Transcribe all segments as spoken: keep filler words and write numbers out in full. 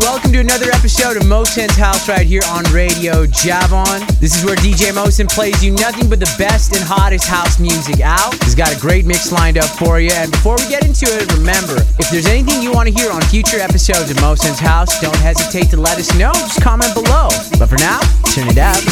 welcome to another episode of Mosen's House right here on Radio Javon. This is where D J Mosen plays you nothing but the best and hottest house music out. He's got a great mix lined up for you, and before we get into it, remember, if there's anything you want to hear on future episodes of Mosen's House, don't hesitate to let us know. Just comment below. But for now, turn it up.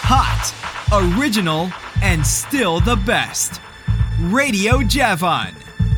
hot, original, and still the best. Radio Javon.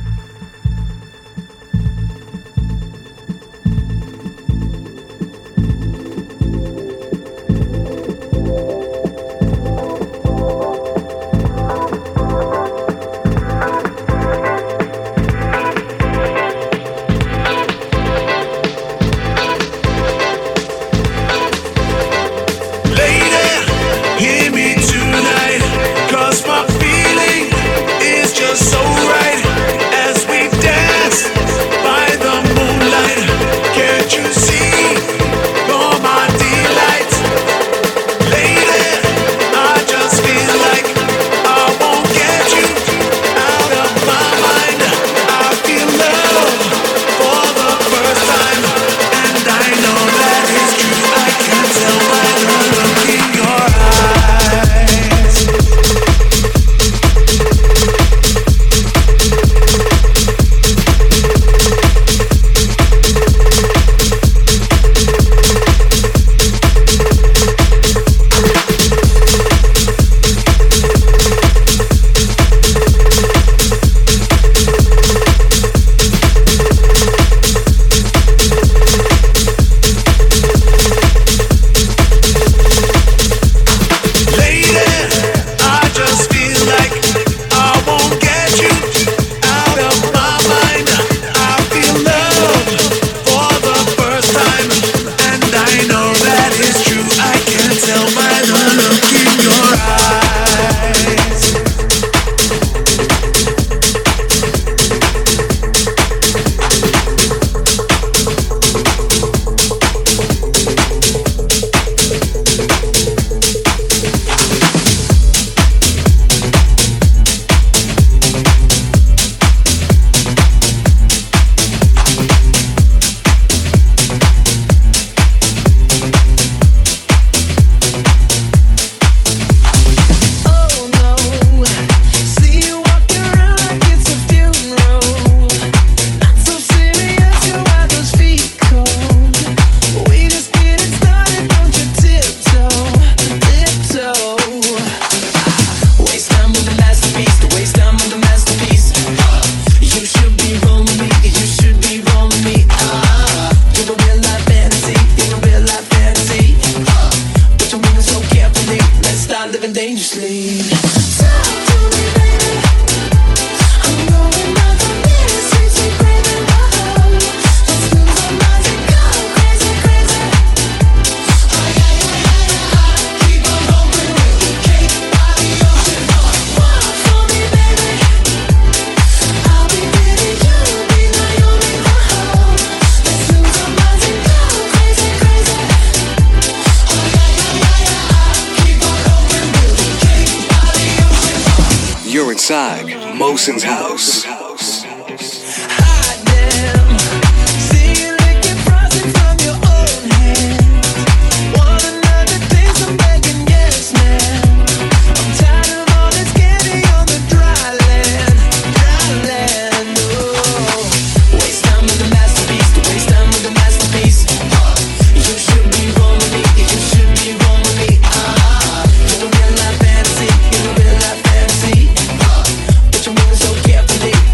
Mosen's house. But you move so carefully.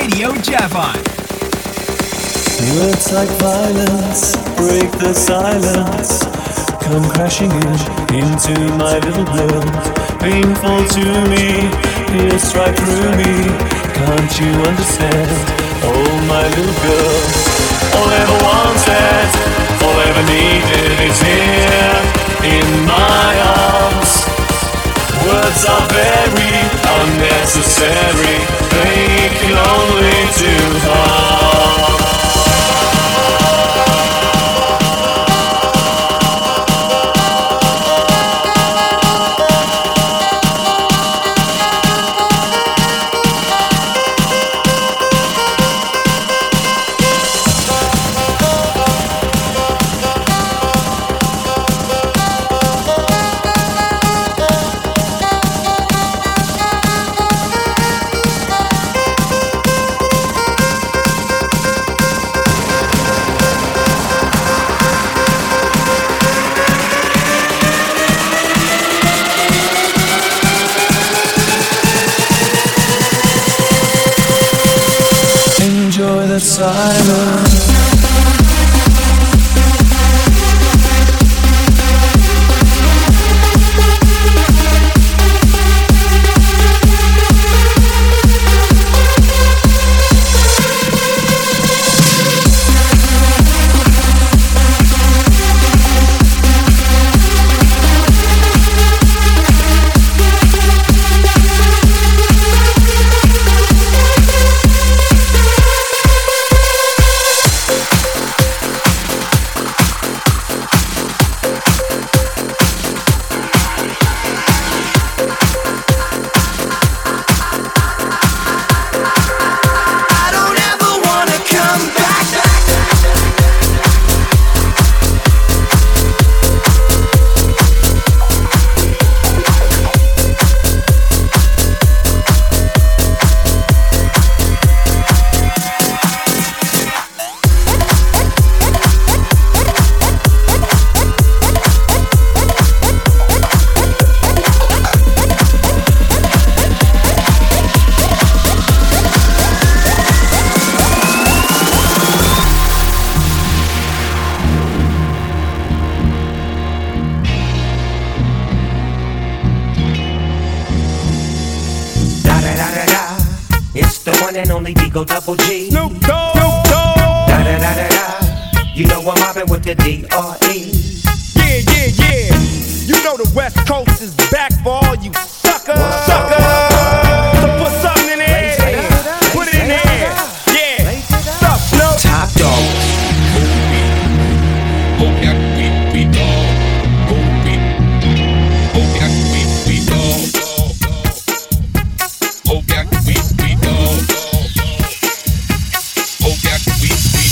Radio Javon. Words like violence break the silence, come crashing in into my little world. Painful to me, pierce right through me. Can't you understand? Oh, my little girl. All I ever wanted, all I ever needed is here in my arms. Words are very unnecessary, they can only do harm. Silence. And only Digo Double G. Snoop Dogg. Snoop Dogg. Da da da da da. You know I'm mobbing with the D R E. Yeah, yeah, yeah. You know the West Coast is back for all you suckers. Whoa. Suckers. So put something in there. Put it in there. Yeah. Stuff, no. Top dog. Oh yeah, we we dog. Oh we. Oh yeah, we we dog. Oh yeah, we we dog. Oh yeah, we we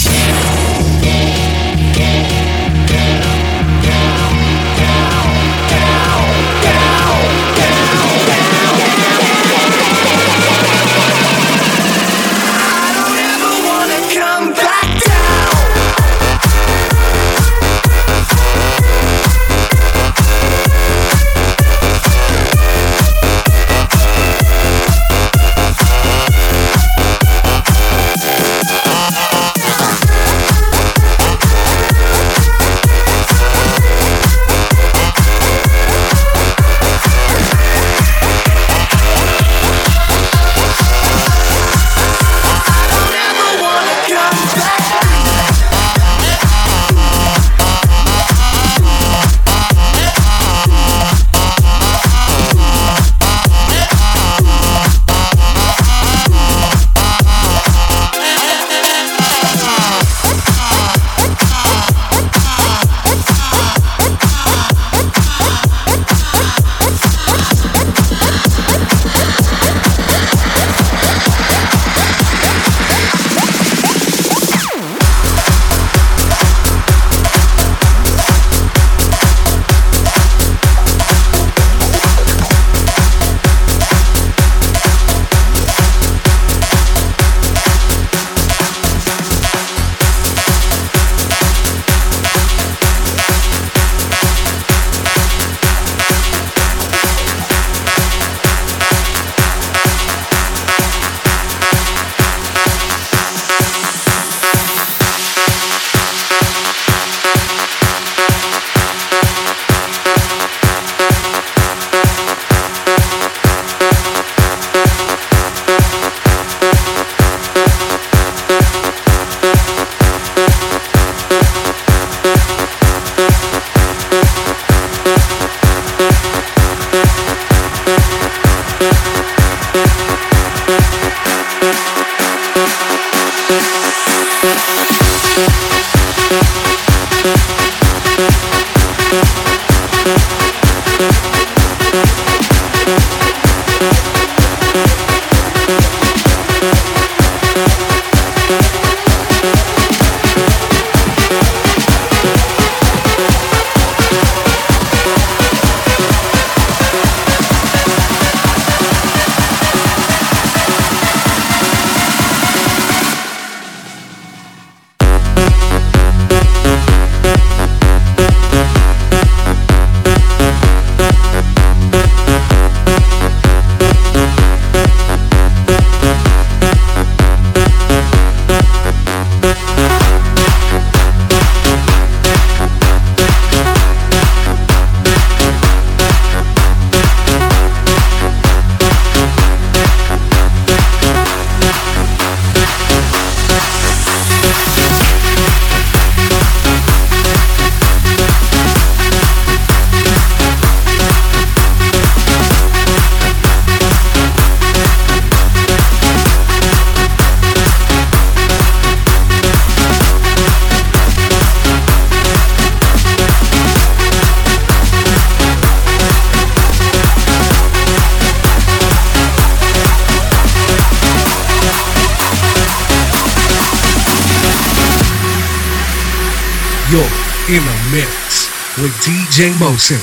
I don't ever wanna come back down. You're in a mix with D J Motion.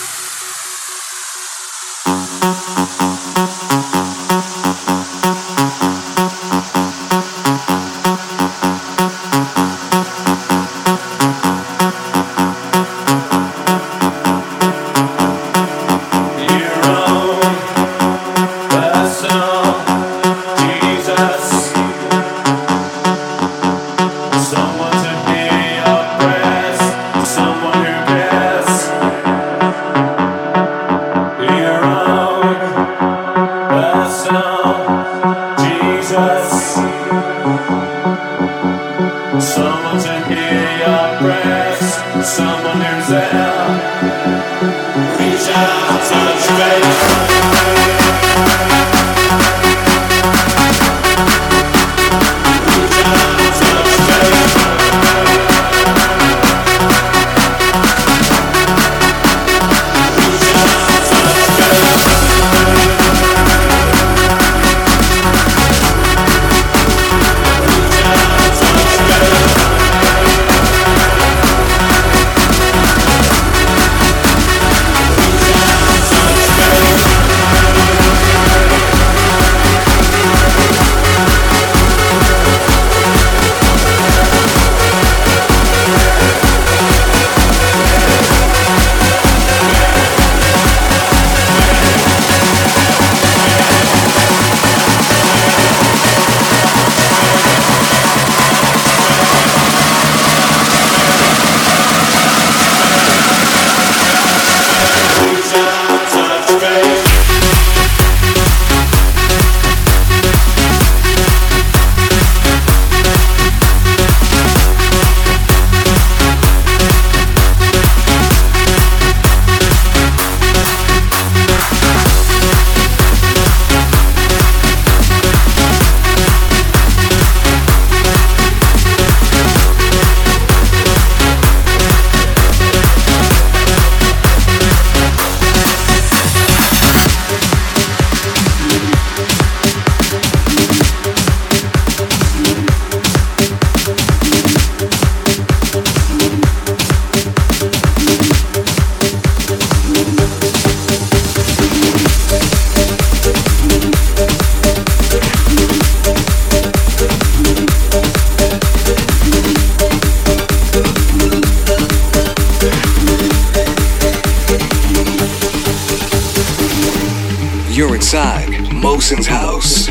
You're inside Mosen's house.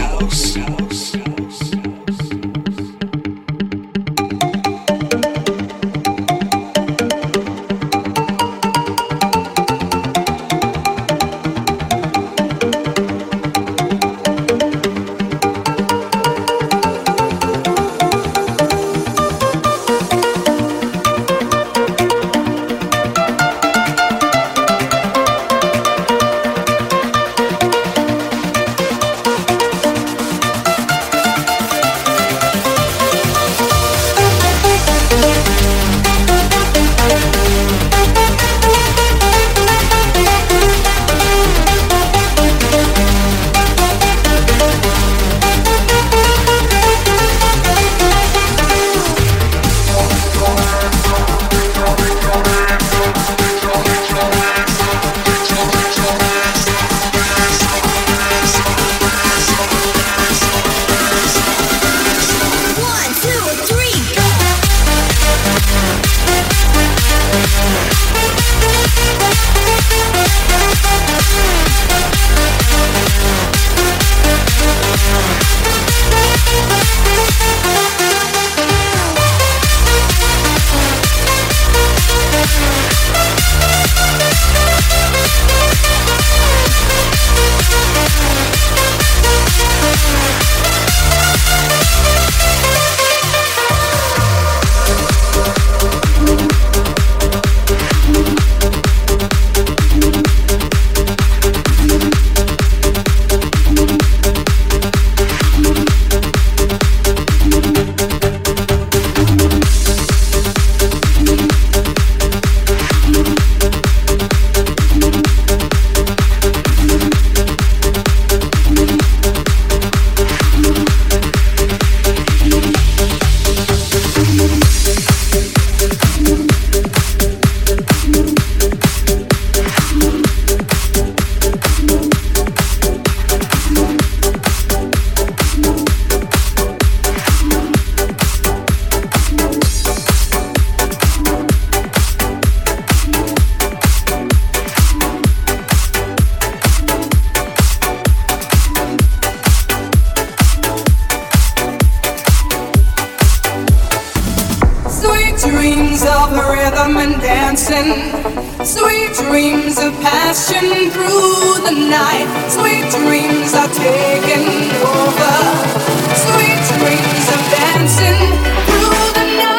dancing. Sweet dreams of passion through the night. Sweet dreams are taking over. Sweet dreams of dancing through the night.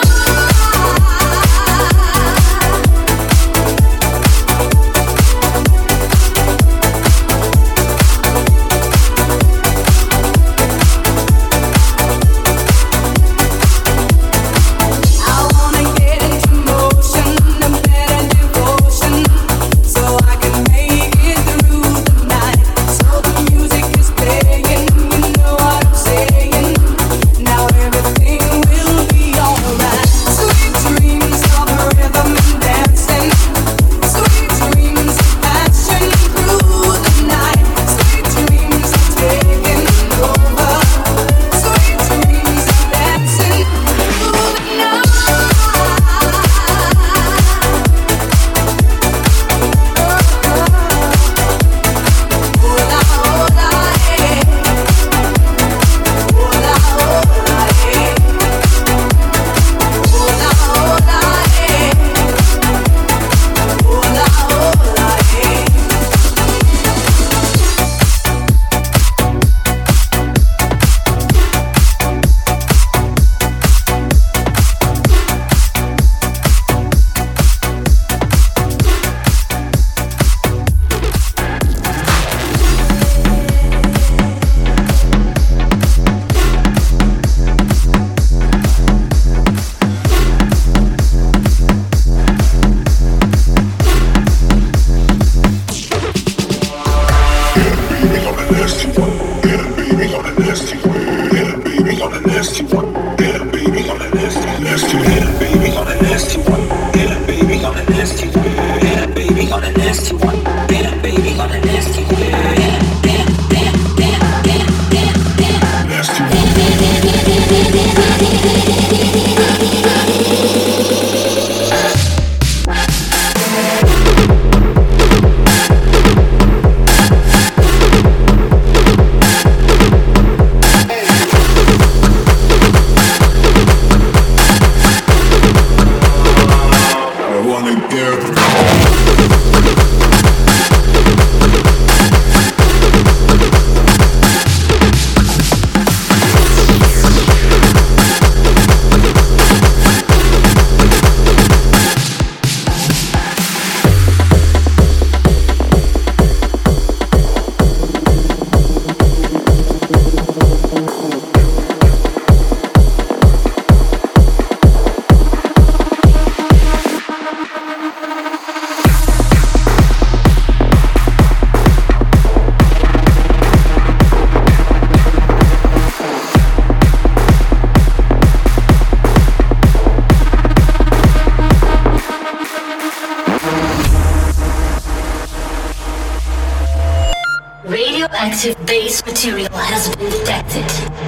Radioactive base material has been detected.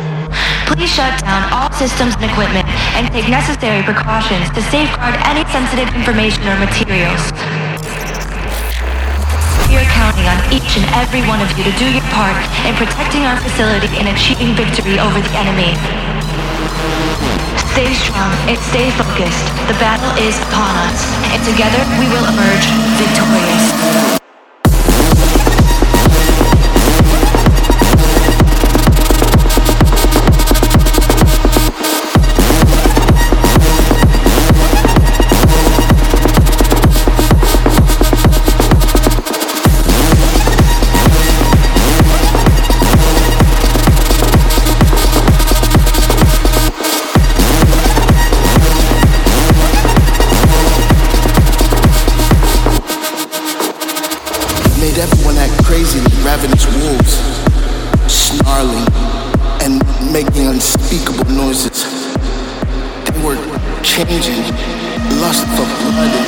Please shut down all systems and equipment and take necessary precautions to safeguard any sensitive information or materials. We are counting on each and every one of you to do your part in protecting our facility and achieving victory over the enemy. Stay strong and stay focused. The battle is upon us, and together we will emerge victorious. Ravenous wolves, snarling and making unspeakable noises. They were changing, lust for blood